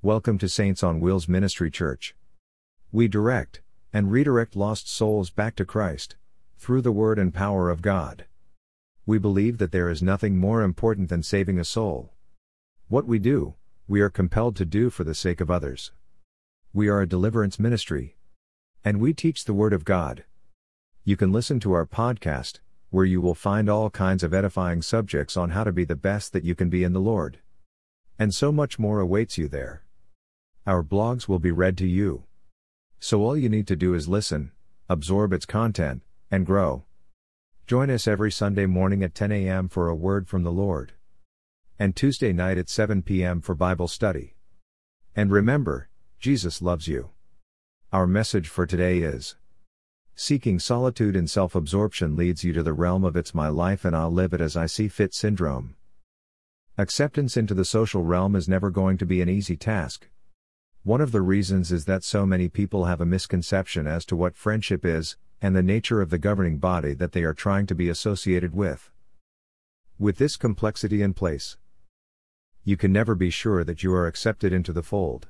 Welcome to Saints on Wheels Ministry Church. We direct and redirect lost souls back to Christ through the Word and power of God. We believe that there is nothing more important than saving a soul. What we do, we are compelled to do for the sake of others. We are a deliverance ministry, and we teach the Word of God. You can listen to our podcast, where you will find all kinds of edifying subjects on how to be the best that you can be in the Lord. And so much more awaits you there. Our blogs will be read to you. So all you need to do is listen, absorb its content, and grow. Join us every Sunday morning at 10 a.m. for a word from the Lord. And Tuesday night at 7 p.m. for Bible study. And remember, Jesus loves you. Our message for today is: seeking solitude and self-absorption leads you to the realm of "it's my life and I'll live it as I see fit" syndrome. Acceptance into the social realm is never going to be an easy task. One of the reasons is that so many people have a misconception as to what friendship is, and the nature of the governing body that they are trying to be associated with. With this complexity in place, you can never be sure that you are accepted into the fold.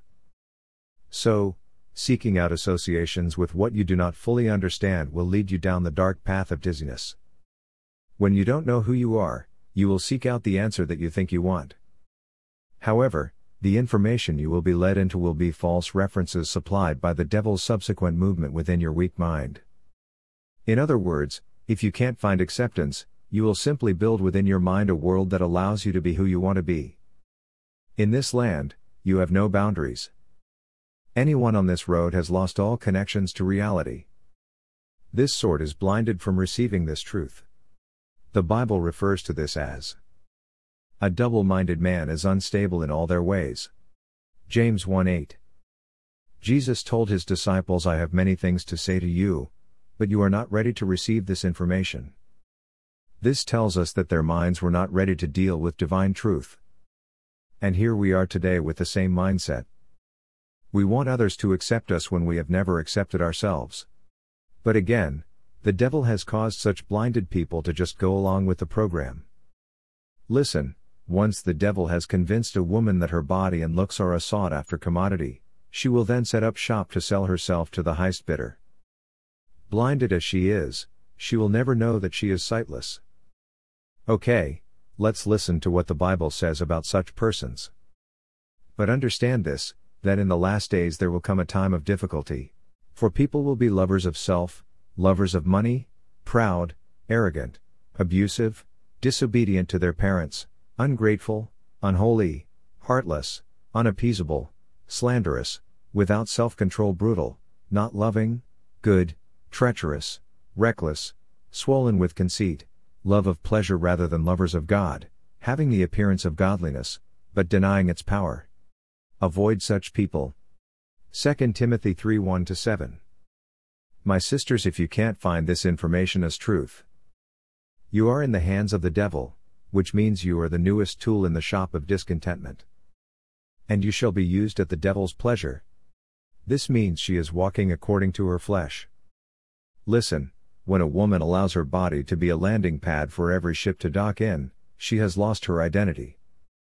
So, seeking out associations with what you do not fully understand will lead you down the dark path of dizziness. When you don't know who you are, you will seek out the answer that you think you want. However, the information you will be led into will be false references supplied by the devil's subsequent movement within your weak mind. In other words, if you can't find acceptance, you will simply build within your mind a world that allows you to be who you want to be. In this land, you have no boundaries. Anyone on this road has lost all connections to reality. This sort is blinded from receiving this truth. The Bible refers to this as a double-minded man is unstable in all their ways. James 1:8. Jesus told his disciples, "I have many things to say to you, but you are not ready to receive this information." This tells us that their minds were not ready to deal with divine truth. And here we are today with the same mindset. We want others to accept us when we have never accepted ourselves. But again, the devil has caused such blinded people to just go along with the program. Listen. Once the devil has convinced a woman that her body and looks are a sought-after commodity, she will then set up shop to sell herself to the highest bidder. Blinded as she is, she will never know that she is sightless. Okay, let's listen to what the Bible says about such persons. But understand this, that in the last days there will come a time of difficulty, for people will be lovers of self, lovers of money, proud, arrogant, abusive, disobedient to their parents, ungrateful, unholy, heartless, unappeasable, slanderous, without self-control, brutal, not loving, good, treacherous, reckless, swollen with conceit, love of pleasure rather than lovers of God, having the appearance of godliness, but denying its power. Avoid such people. 2 Timothy 3:1-7. My sisters, if you can't find this information as truth, you are in the hands of the devil, which means you are the newest tool in the shop of discontentment. And you shall be used at the devil's pleasure. This means she is walking according to her flesh. Listen, when a woman allows her body to be a landing pad for every ship to dock in, she has lost her identity.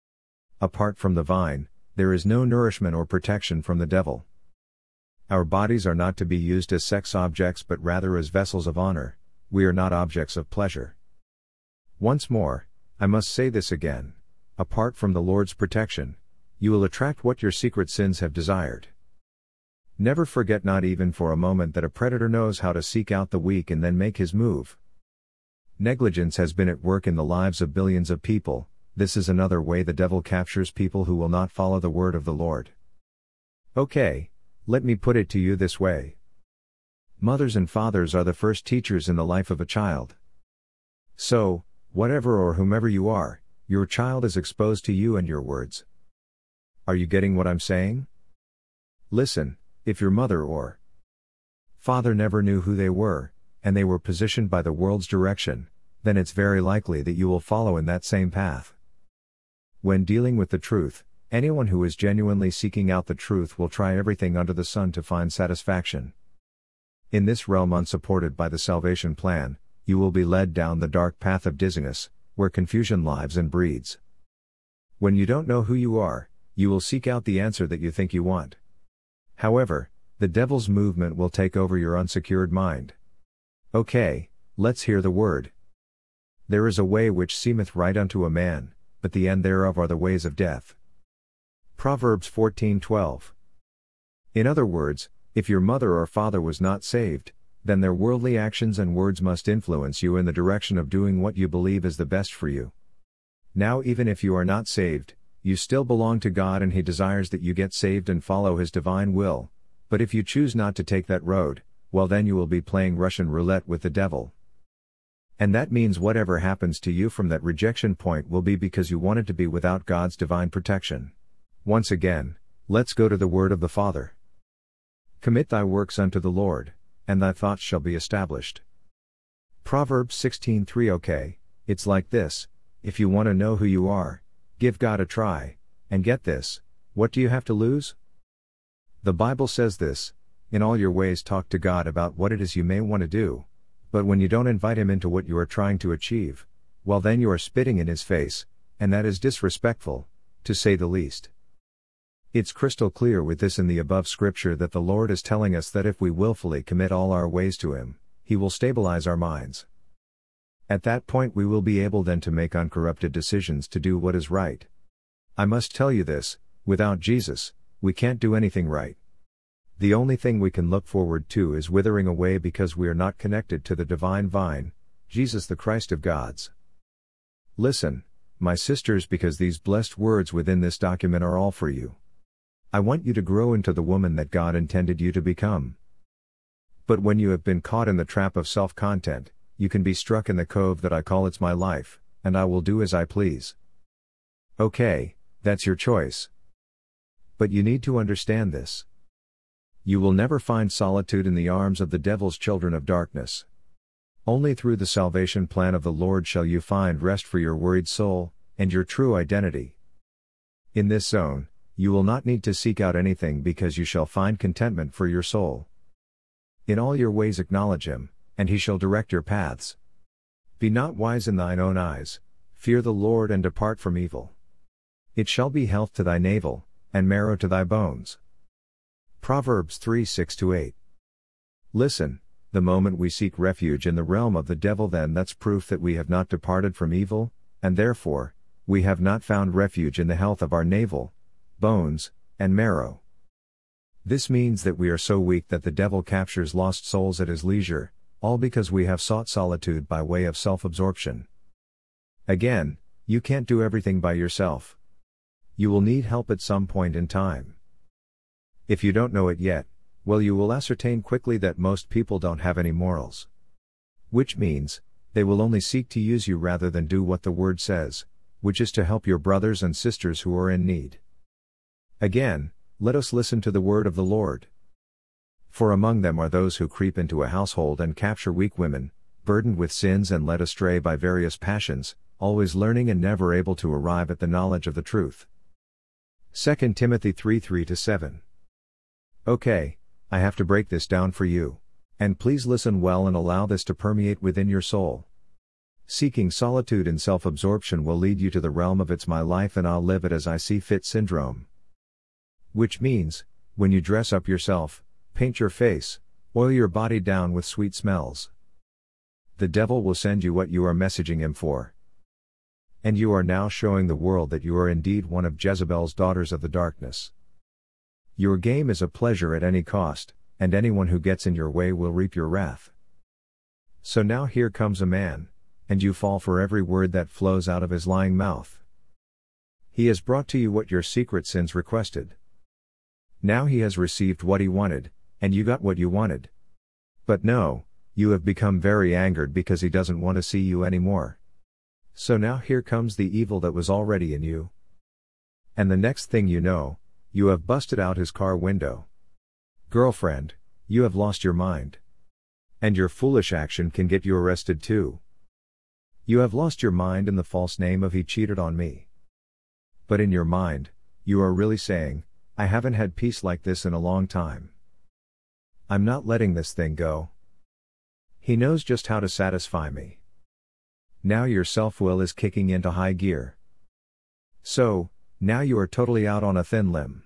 Apart from the vine, there is no nourishment or protection from the devil. Our bodies are not to be used as sex objects but rather as vessels of honor. We are not objects of pleasure. Once more, I must say this again. Apart from the Lord's protection, you will attract what your secret sins have desired. Never forget, not even for a moment, that a predator knows how to seek out the weak and then make his move. Negligence has been at work in the lives of billions of people. This is another way the devil captures people who will not follow the word of the Lord. Okay, let me put it to you this way. Mothers and fathers are the first teachers in the life of a child. So, whatever or whomever you are, your child is exposed to you and your words. Are you getting what I'm saying? Listen, if your mother or father never knew who they were, and they were positioned by the world's direction, then it's very likely that you will follow in that same path. When dealing with the truth, anyone who is genuinely seeking out the truth will try everything under the sun to find satisfaction. In this realm unsupported by the salvation plan, you will be led down the dark path of dizziness, where confusion lives and breeds. When you don't know who you are, You will seek out the answer that you think you want. However, the devil's movement will take over your unsecured mind. Okay, let's hear the word. There is a way which seemeth right unto a man, but the end thereof are the ways of death. Proverbs 14:12. In other words, if your mother or father was not saved, then their worldly actions and words must influence you in the direction of doing what you believe is the best for you. Now, even if you are not saved, you still belong to God and He desires that you get saved and follow His divine will, but if you choose not to take that road, well then you will be playing Russian roulette with the devil. And that means whatever happens to you from that rejection point will be because you wanted to be without God's divine protection. Once again, let's go to the word of the Father. Commit thy works unto the Lord, and thy thoughts shall be established. Proverbs 16:3. Okay, it's like this: if you want to know who you are, give God a try, and get this, what do you have to lose? The Bible says this: in all your ways talk to God about what it is you may want to do, but when you don't invite Him into what you are trying to achieve, well then you are spitting in His face, and that is disrespectful, to say the least. It's crystal clear with this in the above scripture that the Lord is telling us that if we willfully commit all our ways to Him, He will stabilize our minds. At that point we will be able then to make uncorrupted decisions to do what is right. I must tell you this, without Jesus, we can't do anything right. The only thing we can look forward to is withering away because we are not connected to the divine vine, Jesus the Christ of God's. Listen, my sisters, because these blessed words within this document are all for you. I want you to grow into the woman that God intended you to become. But when you have been caught in the trap of self-content, you can be struck in the cove that I call It's My Life, and I will do as I please. Okay, that's your choice. But you need to understand this. You will never find solitude in the arms of the devil's children of darkness. Only through the salvation plan of the Lord shall you find rest for your worried soul, and your true identity. In this zone, you will not need to seek out anything because you shall find contentment for your soul. In all your ways acknowledge Him, and He shall direct your paths. Be not wise in thine own eyes, fear the Lord and depart from evil. It shall be health to thy navel, and marrow to thy bones. Proverbs 3:6-8. Listen, the moment we seek refuge in the realm of the devil, then that's proof that we have not departed from evil, and therefore, we have not found refuge in the health of our navel, bones, and marrow. This means that we are so weak that the devil captures lost souls at his leisure, all because we have sought solitude by way of self-absorption. Again, you can't do everything by yourself. You will need help at some point in time. If you don't know it yet, well, you will ascertain quickly that most people don't have any morals. Which means, they will only seek to use you rather than do what the Word says, which is to help your brothers and sisters who are in need. Again, let us listen to the word of the Lord. For among them are those who creep into a household and capture weak women, burdened with sins and led astray by various passions, always learning and never able to arrive at the knowledge of the truth. 2 Timothy 3:3-7. Okay, I have to break this down for you, and please listen well and allow this to permeate within your soul. Seeking solitude and self-absorption will lead you to the realm of It's My Life and I'll live it as I see fit syndrome. Which means, when you dress up yourself, paint your face, oil your body down with sweet smells, the devil will send you what you are messaging him for. And you are now showing the world that you are indeed one of Jezebel's daughters of the darkness. Your game is a pleasure at any cost, and anyone who gets in your way will reap your wrath. So now here comes a man, and you fall for every word that flows out of his lying mouth. He has brought to you what your secret sins requested. Now he has received what he wanted, and you got what you wanted. But no, you have become very angered because he doesn't want to see you anymore. So now here comes the evil that was already in you. And the next thing you know, you have busted out his car window. Girlfriend, you have lost your mind. And your foolish action can get you arrested too. You have lost your mind in the false name of he cheated on me. But in your mind, you are really saying, I haven't had peace like this in a long time. I'm not letting this thing go. He knows just how to satisfy me. Now your self-will is kicking into high gear. So, now you are totally out on a thin limb.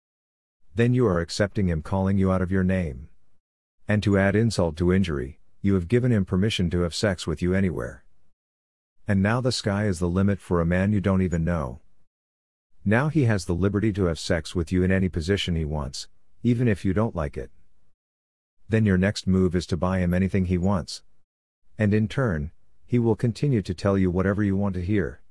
Then you are accepting him calling you out of your name. And to add insult to injury, you have given him permission to have sex with you anywhere. And now the sky is the limit for a man you don't even know. Now he has the liberty to have sex with you in any position he wants, even if you don't like it. Then your next move is to buy him anything he wants. And in turn, he will continue to tell you whatever you want to hear.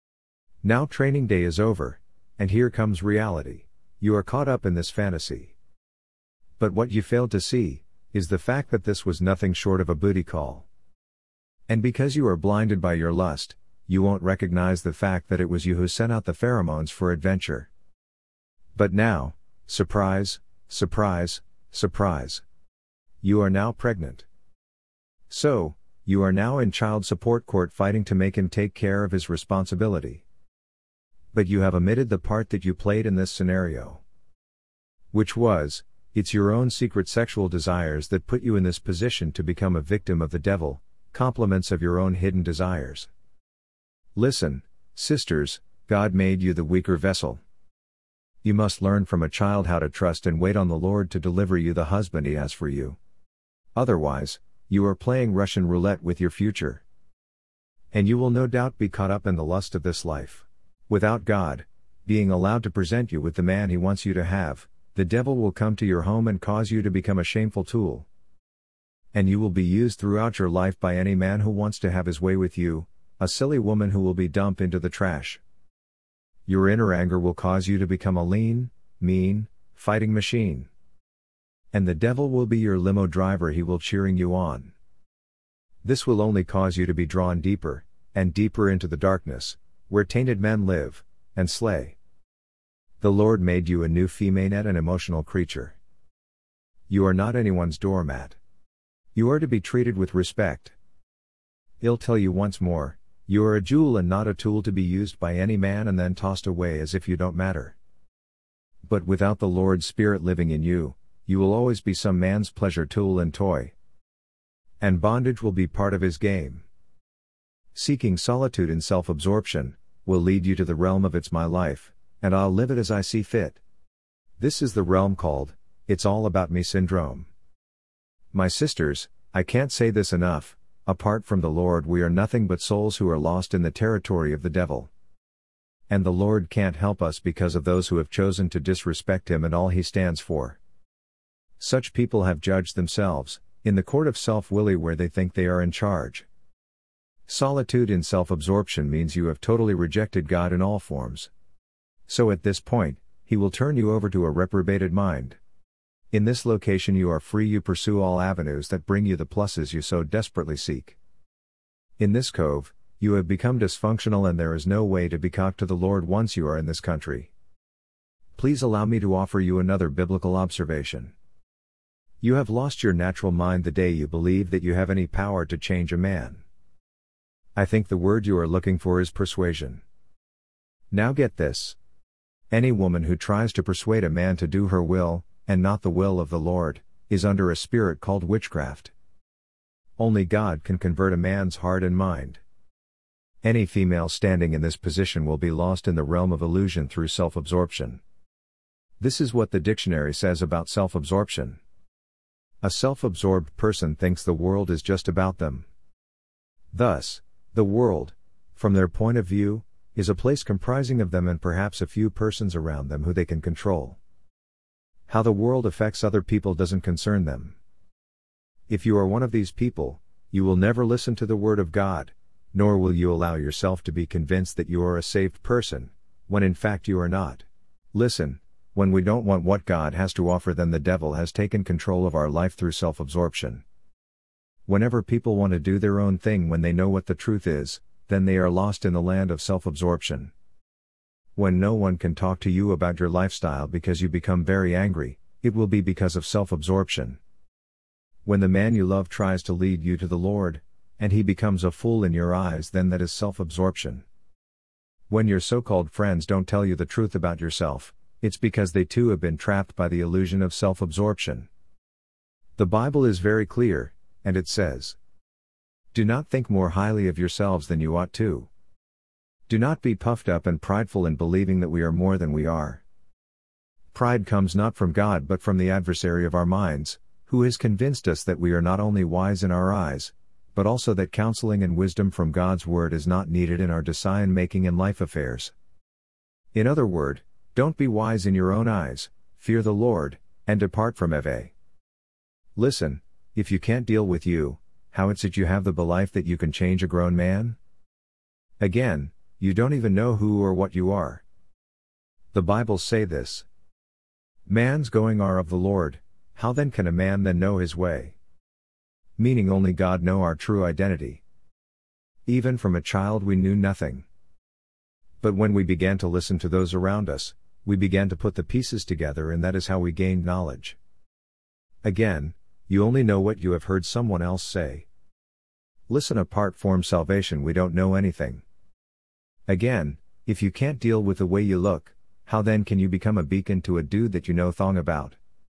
Now training day is over, and here comes reality. You are caught up in this fantasy. But what you failed to see, is the fact that this was nothing short of a booty call. And because you are blinded by your lust, you won't recognize the fact that it was you who sent out the pheromones for adventure. But now, surprise, surprise, surprise. You are now pregnant. So, you are now in child support court fighting to make him take care of his responsibility. But you have omitted the part that you played in this scenario. Which was, it's your own secret sexual desires that put you in this position to become a victim of the devil, compliments of your own hidden desires. Listen, sisters, God made you the weaker vessel. You must learn from a child how to trust and wait on the Lord to deliver you the husband He has for you. Otherwise, you are playing Russian roulette with your future. And you will no doubt be caught up in the lust of this life. Without God being allowed to present you with the man He wants you to have, the devil will come to your home and cause you to become a shameful tool. And you will be used throughout your life by any man who wants to have his way with you, a silly woman who will be dumped into the trash. Your inner anger will cause you to become a lean, mean, fighting machine. And the devil will be your limo driver, he will cheering you on. This will only cause you to be drawn deeper, and deeper into the darkness, where tainted men live, and slay. The Lord made you a new female and an emotional creature. You are not anyone's doormat. You are to be treated with respect. He'll tell you once more, you are a jewel and not a tool to be used by any man and then tossed away as if you don't matter. But without the Lord's Spirit living in you, you will always be some man's pleasure tool and toy. And bondage will be part of his game. Seeking solitude in self-absorption will lead you to the realm of it's my life, and I'll live it as I see fit. This is the realm called, it's all about me syndrome. My sisters, I can't say this enough, apart from the Lord we are nothing but souls who are lost in the territory of the devil. And the Lord can't help us because of those who have chosen to disrespect Him and all He stands for. Such people have judged themselves, in the court of self-will where they think they are in charge. Solitude in self-absorption means you have totally rejected God in all forms. So at this point, He will turn you over to a reprobated mind. In this location you are free, you pursue all avenues that bring you the pluses you so desperately seek. In this cove, you have become dysfunctional and there is no way to be caught to the Lord once you are in this country. Please allow me to offer you another biblical observation. You have lost your natural mind the day you believe that you have any power to change a man. I think the word you are looking for is persuasion. Now get this. Any woman who tries to persuade a man to do her will, and not the will of the Lord, is under a spirit called witchcraft. Only God can convert a man's heart and mind. Any female standing in this position will be lost in the realm of illusion through self-absorption. This is what the dictionary says about self-absorption. A self-absorbed person thinks the world is just about them. Thus, the world, from their point of view, is a place comprising of them and perhaps a few persons around them who they can control. How the world affects other people doesn't concern them. If you are one of these people, you will never listen to the Word of God, nor will you allow yourself to be convinced that you are a saved person, when in fact you are not. Listen, when we don't want what God has to offer, then the devil has taken control of our life through self-absorption. Whenever people want to do their own thing when they know what the truth is, then they are lost in the land of self-absorption. When no one can talk to you about your lifestyle because you become very angry, it will be because of self-absorption. When the man you love tries to lead you to the Lord, and he becomes a fool in your eyes, then that is self-absorption. When your so-called friends don't tell you the truth about yourself, it's because they too have been trapped by the illusion of self-absorption. The Bible is very clear, and it says, "Do not think more highly of yourselves than you ought to." Do not be puffed up and prideful in believing that we are more than we are. Pride comes not from God but from the adversary of our minds, who has convinced us that we are not only wise in our eyes, but also that counseling and wisdom from God's word is not needed in our decision-making and life affairs. In other words, don't be wise in your own eyes, fear the Lord, and depart from evil. Listen, if you can't deal with you, how it's that you have the belief that you can change a grown man? Again, you don't even know who or what you are. The Bible say this. Man's going are of the Lord, how then can a man then know his way? Meaning only God know our true identity. Even from a child we knew nothing. But when we began to listen to those around us, we began to put the pieces together, and that is how we gained knowledge. Again, you only know what you have heard someone else say. Listen, apart from salvation we don't know anything. Again, if you can't deal with the way you look, how then can you become a beacon to a dude that you know thong about?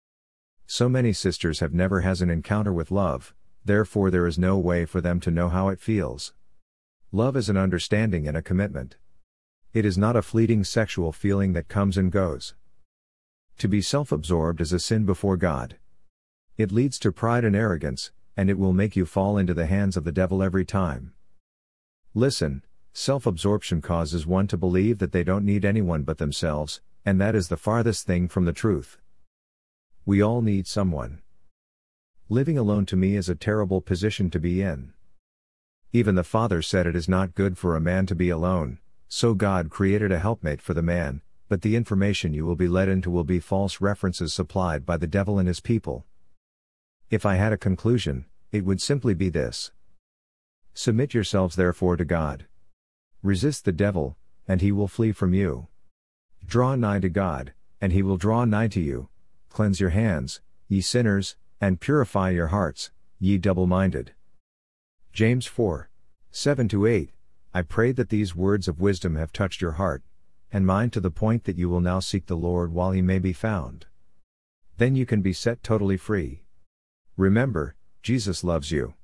So many sisters have never has an encounter with love, therefore there is no way for them to know how it feels. Love is an understanding and a commitment. It is not a fleeting sexual feeling that comes and goes. To be self-absorbed is a sin before God. It leads to pride and arrogance, and it will make you fall into the hands of the devil every time. Listen, self-absorption causes one to believe that they don't need anyone but themselves, and that is the farthest thing from the truth. We all need someone. Living alone to me is a terrible position to be in. Even the Father said it is not good for a man to be alone, so God created a helpmate for the man, but the information you will be led into will be false references supplied by the devil and his people. If I had a conclusion, it would simply be this. Submit yourselves therefore to God. Resist the devil, and he will flee from you. Draw nigh to God, and he will draw nigh to you. Cleanse your hands, ye sinners, and purify your hearts, ye double-minded. James 4, 7-8. I pray that these words of wisdom have touched your heart and mind to the point that you will now seek the Lord while he may be found. Then you can be set totally free. Remember, Jesus loves you.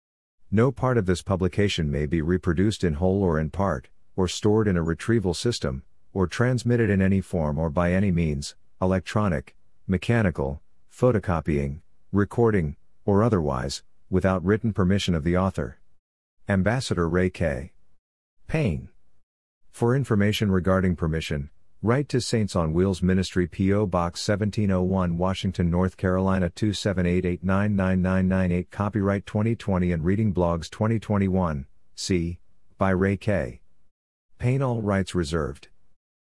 No part of this publication may be reproduced in whole or in part, or stored in a retrieval system, or transmitted in any form or by any means, electronic, mechanical, photocopying, recording, or otherwise, without written permission of the author. Ambassador Ray K. Payne. For information regarding permission, write to Saints on Wheels Ministry, P.O. Box 1701, Washington, North Carolina 278899998. Copyright 2020 and Reading Blogs 2021, c. by Ray K. Payne. All rights reserved.